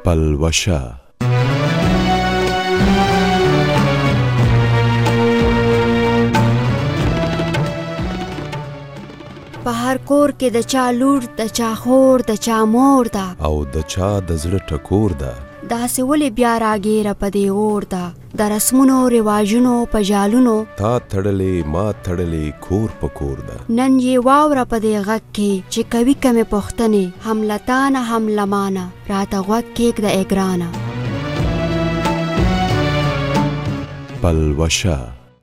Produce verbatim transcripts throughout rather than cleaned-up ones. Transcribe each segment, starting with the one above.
پلوشه په هر کور کې د چا لور د چا خور د چا مور ده او د چا د زړه ټکور ده داسې ولې بیا راګیره په دې اور ده د رسمونو رواجونو په جالونو تا تړلې ما تړلې کور په کور ده نن یې واوره په دې غږ کې چې کوي کمې پوښتنې هم لتانه هم لمانه راته غوږ کېږده ای ګرانه پلوشه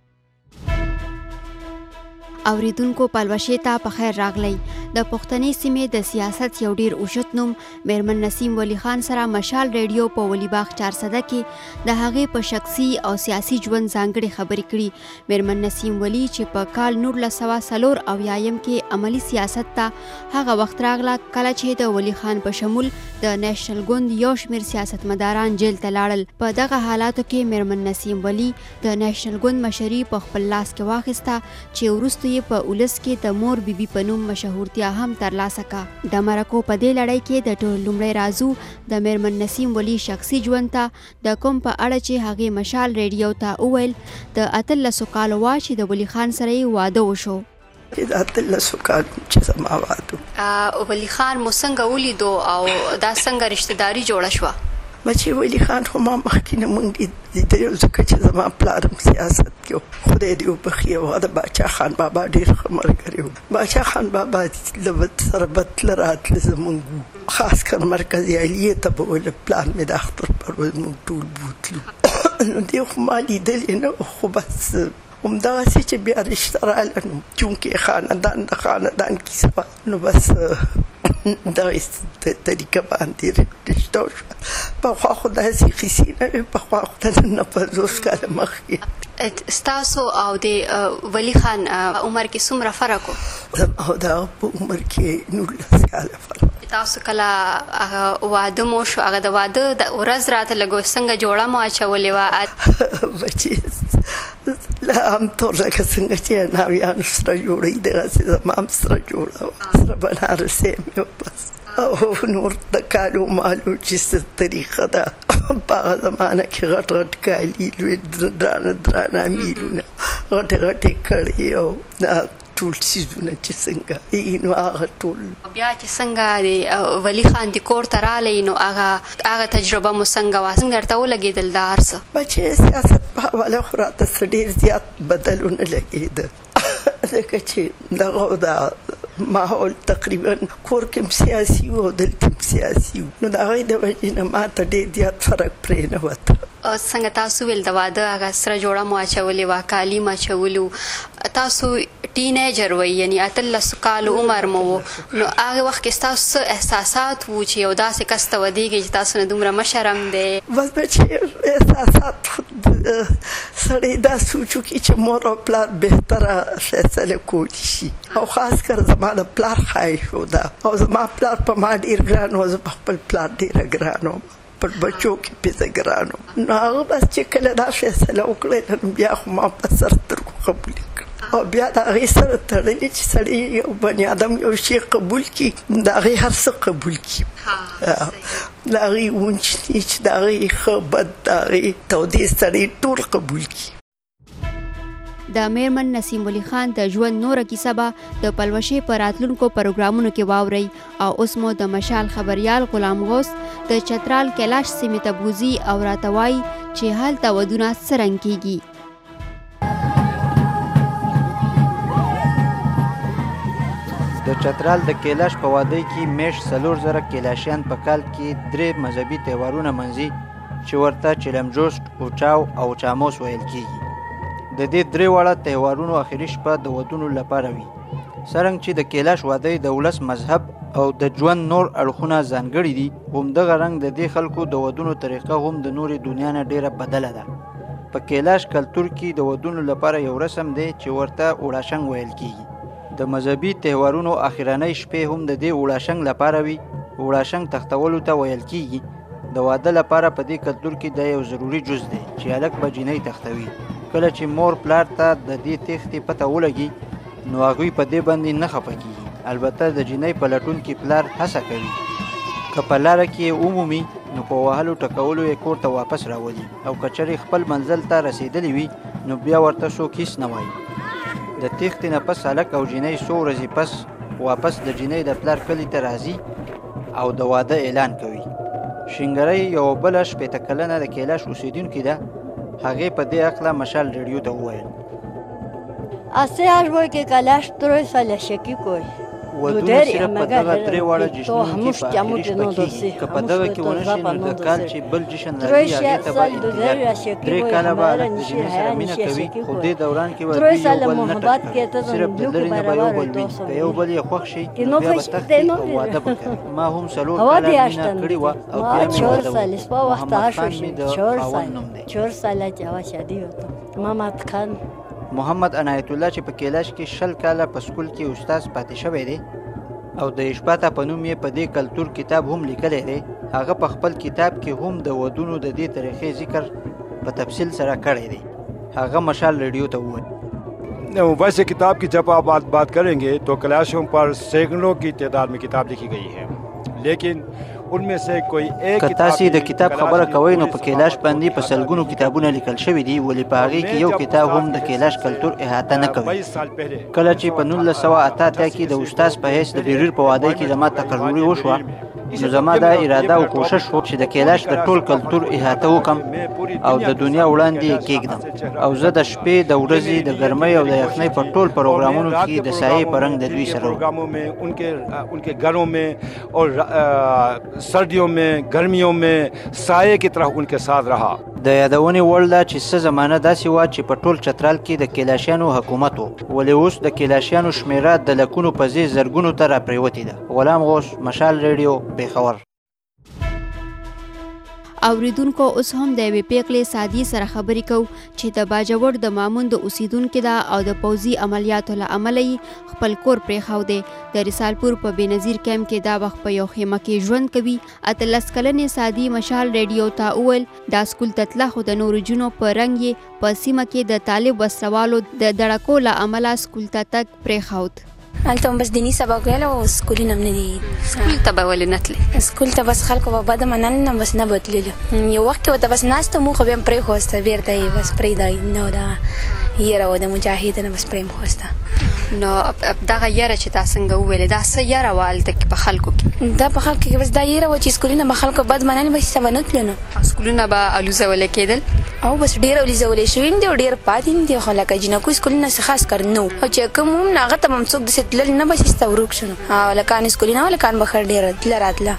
اوریدونکو پلوشې ته په خیر راغلی د پښتنې سیمې د سیاست یو ډیر اوچت نوم میرمن نسیم ولی خان سره مشال ریډیو په ولی باغ چار سده کې د هغې په شخصي او سیاسي ژوند ځانګړې خبرې کړي میرمن نسیم ولی چې په کال نولس سوه څلور اویایم کې عملی سیاست ته هغه وخت راغله کله چې د ولی خان په شمول د نیشنل ګوند یو شمېر سیاستمداران جیل ته لاړل په دغه حالاتو کې میرمن نسیم ولی د نیشنل ګوند مشري په خپل لاس کې واخیسته چې وروسته یې په اولس کې د مور بیبي په نوم مشهورتیا هم ترلاسه کړه د مرکو په دې لړۍ کې د ټول لومړی راځو د میرمن نسیم ولی شخصي ژوند ته د کوم په اړه چې هغې مشال ریډیو ته وویل د اتلسو کالو وا چې د ولی خان سره یې واده وشو د اتلسو کالو چې زما واده ولی خان مو څنګه ولیدو او دا څنګه رشتهداري جوړه شوه بچې ولی خان خو ما مخکې نه مونږ لیدلی و ځکه چې زما پلارم سیاست کې و خدای دې وبخي هغه د باچا خان بابا ډېر ښه ملګری و باچا خان بابا له سره به تله راتله زمونږ خاص کر مرکزي علیې ته به ویله پلان مې د اختر پر ورځ مونږ ټول بوتلو نو دې خو ما لیدلې نه خو بس همدغسې چې بیا رشته راله نو چونکې خاندان د خاندان کیسه وه نو بس دغه طریقه باندې رشته وشوه پخوا خو داسې کیسې نه وې پخوا خو د نه پنځوس کاله مخکې ستاسو او د ولی خان عمر کې څومره فرق و زما او د هغه په عمر کې نولس کاله فرق تاسو کله واده مو شو هغه د واده د ورځ راته لږ څنګه جوړه مو اچولې وه بچې لا هم طور لکه څنګه چې ناویانو سره جوړوي دغسې زما هم سره جوړه وه سره بنارسۍ مې وه بس او نور د کالو مالو چې څه طریقه ده په هغه زمانه کې غټ غټ کالي لوی درانه درانه میلونه غټې غټې کړې او ټول څیزونه چې څنګه نو هغه ټول بیا چې څنګه د ولی خان د کور ته رالی نو هغه هغه تجربه مو څنګه وه څنګه درته ولګېدل دا هر څه بچې سیاست په حواله خو راته څه ډېر زیات بدل ونه لګېده ځکه چې دغه د ماحول تقریبا کور کې هم سیاسي و او دلته هم سیاسي و نو د هغې د وجې نه ما ته ډېر زیات فرق پرې نه وته څنګه تاسو ویل د واده هغه سره جوړه مو اچولې وه کالي مو اچولي تاسو ټینیجر وئ یعنې اتلسو کالو عمر مو و نو هغې وخت کې ستاسو څه احساسات وو چې یو داسې کس ته ودېږئ چې تاسو نه دومره مشر هم دی بس بچې احساسات سړی دا سوچ وکړي چې مور او پلار بهتره فیصله کولی شي او خاص کر زما د پلار خواهش و ده او زما پلار په ما ډېر ګران و زه په خپل پلار ډېره ګران وم پر بچو کې پې زه ګران وم نو هغه بس چې کله دا فیصله وکړله نو بیا خو ما په سر سترګو قبول کړه او بیا د هغې سره تړلې چې سړی یو بني ادم یو شی قبول کړي د هغې هر څه قبول کړي د هغې اونچ نیچ د هغې ښه بد د هغې تودې سړی ټول قبول کړي د میرمن نسیم ولی خان د ژوند نوره کیسه به د پلوشې په راتلونکو پروګرامونو کې واورئ او اوس مو د مشال خبریال غلام غوث د چترال کیلاش سیمې ته بوځي او راته وایي چې هلته ودونه څه رنګ کیږي د چترال د کیلاش په وادۍ کې میش څلور زره کیلاشیان په کال کې درې مذهبي تهوارونه منځي چې ورته چلمجوست اوچاو او چاموس ویل کیږي د دې درې واړه تهوارونو اخري شپه د ودونو لپاره وي څرنګه چې د کیلاش وادۍ د ولس مذهب او د ژوند نور اړخونه ځانګړي دي همدغه رنګ د دې خلکو د ودونو طریقه هم د نورې دنیا نه ډیره بدله ده په کیلاش کلتور کې د ودونو لپاره یو رسم دی چې ورته اوړاشنګ ویل کیږي د مذهبي تهوارونو اخرنۍ شپې هم د دې اوړاشنګ لپاره وي اوړاشنګ تختولو ته ویل کیږي د واده لپاره په دې کلتور کې دا یو ضروري جز دی چې هلک به جینۍ تختوي کله چې مور پلار ته د دې تختې پته ولګي نو هغوی په دې باندې نه خفه کیږي البته د جینۍ په لټون کې پلار هڅه کوي که په لاره کې ومومي نو په وهلو ټکولو یې کور ته واپس راولي او که چېرې خپل منزل ته رسېدلی وي نو بیا ورته څوک هېڅ نه وایي. د تېښتې نه پس هلک او جینۍ څو ورځې پس واپس د جینۍ د پلار کلي ته راځي او د واده اعلان کوي. شینګرۍ یوه بله شپېته کلنه د کیلاش اوسېدونکې ده. هغې په دې هکله مشال ریډیو ته وویل Hace algo que Calastro es a la Shekikoi. ودونه صرف په دغه درې واړه جشنونو کې په اخري شپه کېږي. که په دغه کې ونه شي نو د کال چې بل جشن راځي هغې ته به انتظار. درې کاله به هلک د جینۍ سره مینه کوي خو دې دوران کې به دوی یو بل نه ټکر. صرف د لرې نه به یو بل وي. که یو بل یې خوښ شي نو بیا به تښتي او واده به کوي. ما هم څلور کاله مینه کړې وه او بیا مې واده وکړ. محمد خان مې د خاوند نوم دی. چهار ساله چې هغه شادي وکړه. محمد خان محمد عنایت الله چې په کیلاش کې شل کاله په سکول کې استاد پاتې شوی دی او د اشپاته په نوم یې په دې کلتور کتاب هم لیکلی دی. هغه په خپل کتاب کې هم د ودونو د دې طریقې ذکر په تفصیل سره کړی دی. هغه مشال ریډیو ته وویل ویسے کتاب کی جب آپ بات بات کریں گے تو کلاشوں پر سینکڑوں کی تعداد میں کتاب لکھی گئی ہے لیکن ان میں سے کوئی ایک که تاسې د کتاب خبره کوئ نو په کیلاش باندې په سلګونو کتابونه لیکل شوي دي ولې په هغې کې یو کتاب هم د کیلاش کلتور احاطه نه کوي. کله چې په نولس سوه اته اتیا کې د استاذ په حیث د ډیریر په واده کې زما تقرري وشوه نو زما دا اراده او کوشش و چې د کیلاش د ټول کلتور احاطه وکړم او د دنیا وړاندې یې کېږدم او زه د شپې د ورځې د ګرمۍ او د یخنۍ په ټول پروګرامونو کې د سایې په رنګ د دوی سره ان کے گھروں میں اور سردیوں میں گرمیوں میں سائے کی طرح ان کے ساتھ رہا. د یادونې وړ ده چې څه زمانه داسې وه چې په ټول چترال کې د کیلاشیانو حکومت و ولې اوس د کیلاشیانو شمېره د لکونو په ځای زرګونو ته راپرېوتې ده. غلام غوث مشال ریډیو پېښور. اوریدونکو اوس هم د یوې پیغلې سادي سره خبرې کوو چې د باجوړ د مامون د اوسیدونکې ده او د پوځي عملیاتو له امله یې خپل کور پرېښودی. د رسالپور په بېنظیر کیمپ کې دا وخت په یو خیمه کې ژوند کوي. اتلس کلنې سادي مشال ریډیو ته وویل دا سکول ته تله خو د نورو جنو په رنګ یې په سیمه کې د طالب وسلوالو د دړکو له امله سکول ته تګ پرېښود. هلته هم بس دیني سبق ویل او سکولونه هم نه دي. سکول ته به ولې نه تلې؟ سکول ته بس خلکو به بده منل نه بس نه به تللو. یو وخت کې ورته بس ناسته مو خو بیا م پرېښوسته بېرته یې بس پرېږده نو دا یره وه د مجاهد نه بس پرې م خوسته. نو دغه یره چې تا څنګه وویلې دا څه یره وه هلته کې په خلکو کې؟ دا په خلکو کې بس دا یره وه چې سکولونه به خلکو بد منل بس ته به نه تلو نو سکولونه به الوزولې کېدل او بس ډېر الوزولې شوي دي او ډېر پاتې هم دي خو لکه جینکو سکولونه څه خاص کار نه و او چې کوم هم هغه ته به هم څوک داسې تلل نه بس ایسته ورک شو نو هلکان سکولونه هلکان به ښه ډېره تله راتله.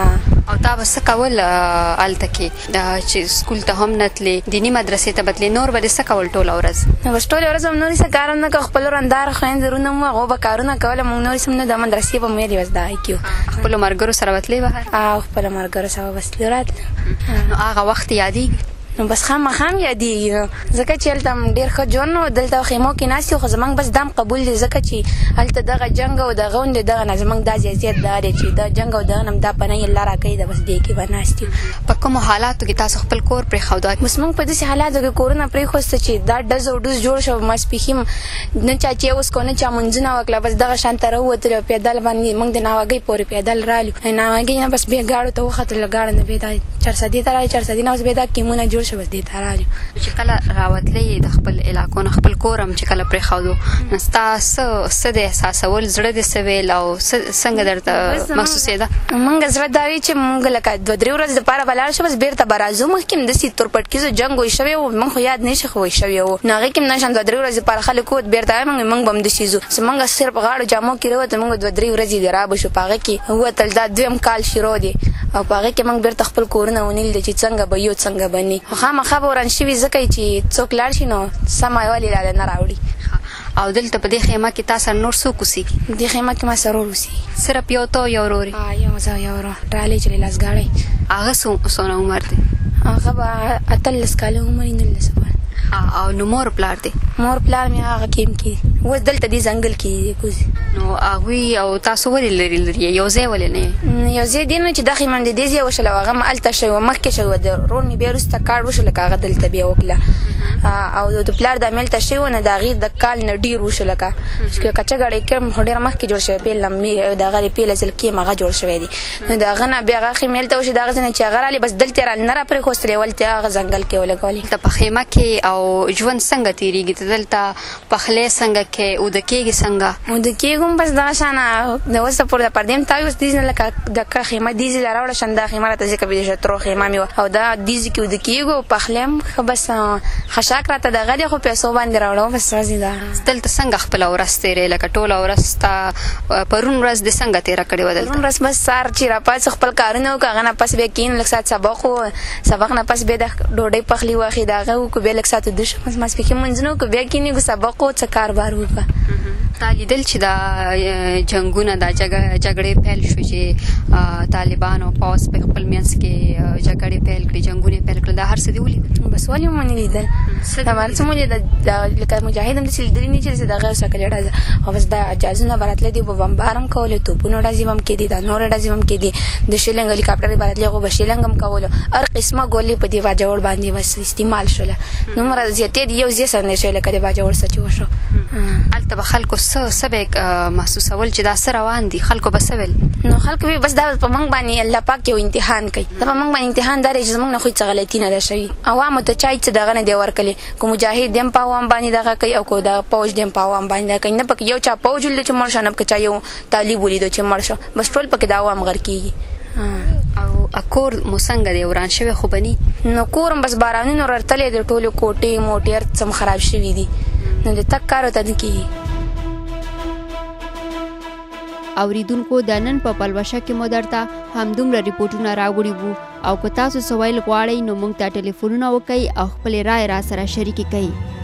او تا به څه کول هلته کې چې سکول ته هم نه تلې دیني مدرسې ته به تلې نور به دې څه کول ټوله ورځ؟ نو بس ټوله ورځ هم نور څه کار هم نه کوه خپل ورنداره خویندرونه مو هغو به کارونه کول موږ نور څه هم نه د مدرسې به مو یادې بس دا کیو. خپلو ملګرو سره به تلې بهر؟ او خپلو ملګرو سره بس تلو راتله. نو هغه وخت یادېږي؟ نو بس خامخا هم یادېږي نو ځکه چې هلته هم ډېر ښه ژوند و دلته خیمو کې ناست یو خو زموږ بس دا هم قبول دی ځکه چې هلته دغه جنګ او دغه غونډې دغه نه زموږ دا زیات دا دی چې دا جنګ او دغه نه هم دا پناه یې الله راکوي ده بس دې کې به ناست یو. په کومو حالاتو کې تاسو خپل کور پرېښود؟ بس موږ په داسې حالاتو کې کورونه پرېښوسته چې دا ډز او ډوز جوړ شو ماسپښین نه چا چې اوس کو نه چا منځونه وکړه بس دغه شان ته راووتلو پیدل باندې موږ د ناوګۍ پورې پیدل رالو ناوګۍ نه بس بیا ګاډو ته وختلو ګاډه نه بیا دا چارسدي ته رالو چارسدي نه اوس بیا دا کیمونه جوړ شو بس دې ته رالو. چې کله راوتلې د خپل علاقو نه خپل کور هم چې کله پرېښودو نو ستا څه څه دې احساسول زړه دې څه ویل او څنګه درته محسوسېده؟ موږ زړه دا وي چې موږ لکه دوه درې ورځې دپاره به لاړ شو بس بېرته به راځو مخکې هم داسې تورپټکیزو جنګ وی شوی و موږ خو یاد نه شي خو وی شوی و نو هغې کې هم نشم دوه درې ورځې دپاره خلک ووت بېرته موږ موږ به هم داسې ځو زموږ صرف غاړو جامو کې راوته موږ دوه درې ورځې دې رابه شو په هغې کې ووتل دا دویم کال شروع دی او په هغې کې موږ بېرته خپل کورونه ونیل دي چې څنګه به یو څنګه به نه خو خامخا به وران شوي ځکه چې څوک لاړ شي نو سمه ولې راله نه راوړي. او دلته په دې خیمه کې تا سره نور څوک اوسېږي؟ دې خیمه کې ما سره ورور اوسېږي. صرف یو ته یو ورور یې؟ یو زه یو ورور ډالۍ چې لاس ګاډی. هغه څونه عمر دی؟ هغه به اتلس کاله عمر یې نولس کاله. او نو مور پلار دی؟ مور پلار مې هغه کیم کې اوس دلته دې ځنګل کې کوزي. نو هغوی او تاسو ولې لرې لرې یو ځای ولې نه یو ځای دی نو چې دا خیمه مې دې ځای وشله هغه م هلته شوې وه مخکې شوې وه د رور مې بیا وروسته کار وشو لکه هغه دلته بیا وکړله او د پلار د ملته شوې وه نو د هغې د کال نه ډېر وشو لکه چې کچه ګاډی کړم خو ډېره مخکې جوړ شوی پیل د هغه د پیله ځل کې هغه جوړ شوی دی نو د هغه نه بیا هغه خیمې هلته وشي د هغه ځای نه چې هغه رالې بس دلته یې را نه را پرېښوستلې ولته هغه ځنګل کې ولګولې. ته په خیمه کې او ژوند څنګه تېرېږي ته دلته پخلی څنګه کوې اوده کېږي څنګه؟ اوده کېږم بس دغه شانه د اوسه پورې د پردې م تاوي اوس دیز نه لکه دکه خیمه دیزې له راوړه شم دا خیمه راته ځکه د شترو خیمه مې وه او دا دیزې کې اوده کېږو پخلی م ښه بس خشاک راته دغه دی خو پیسو باندې راوړم بس ورځې دا دلته څنګه خپله ورځ تېرې لکه ټوله ورځ ستا پرون ورځ دې څنګه تېره کړې وه دلته؟ پرون ورځ بس سهار چې راپاڅې خپل کارونه وکړو هغه نه پس بیا کښېنو لږ ساعت سبق و سبق نه پس بیا د ډوډۍ پخلي واخلي د هغه وکړو بیا لږ ساعت ویده شو بس ماسپښین لمونځونه وکړو بیا کښېنېږو سبق و څه کار بار وکړه. تا لیدل چې دا جنګونه دا جګړې پیل شو چې طالبان او پوځ په خپل منځ کې جګړې پیل کړې جنګونه پیل کړل دا هر څه دې ولیدل؟ بس ولې مو نه لیدل همار څه مو لیدل لکه مجاهد هم داسې لیدلي نه چې دغه سکلې ډزه او بس دا جازونه به راتللی دي به بمبار هم کولې توپونه ډزې به هم کېدې دا نورې ډزې به هم کېدې د شیلنګ هلیکاپټرې به راتلې هغو به شیلنګ هم کولو هر قسمه ګولې په دې باجوړ باندې بس استعمال شوله دومره زیاتې دي یو ځای سره نه شوی لکه د باجوړ څه چې وشو. هلته به خلکو څه څه به محسوسول چې دا څه روان دي خلکو به څه ویل؟ نو خلکو به بس دا په موږ باندې الله پاک یو امتحان کوي دا په موږ باندې امتحان دا دی چې زموږ نه خو هېڅ غلطي نه ده شوې عوامو ته چا هېڅ دغه نه دی ورکړلی که مجاهد دی هم په عوام باندې دغه کوي او که د پوج دی هم په عوام باندې دغه کوي نه پکې یو چا پوج ولیدو چې مړ شو نه پکې چا یو طالب ولیدو چې مړ شو بس ټول پکې د عوام غر کېږي. او کور مو څنګه دی وران شوی خو به ني؟ نو کور هم بس بارانونو راتللی دی ټولې کوټې موټې هر څه هم خراب شوي دي نو د تګ کار ورته نه کېږي. اوریدونکو د نن په پلوشه کې مو درته همدومره ریپورټونه راوړي وو او که تاسو څه ویل غواړئ نو موږ ته ټلیفونونه وکړئ او خپلې رایې را سره شریکې کړئ.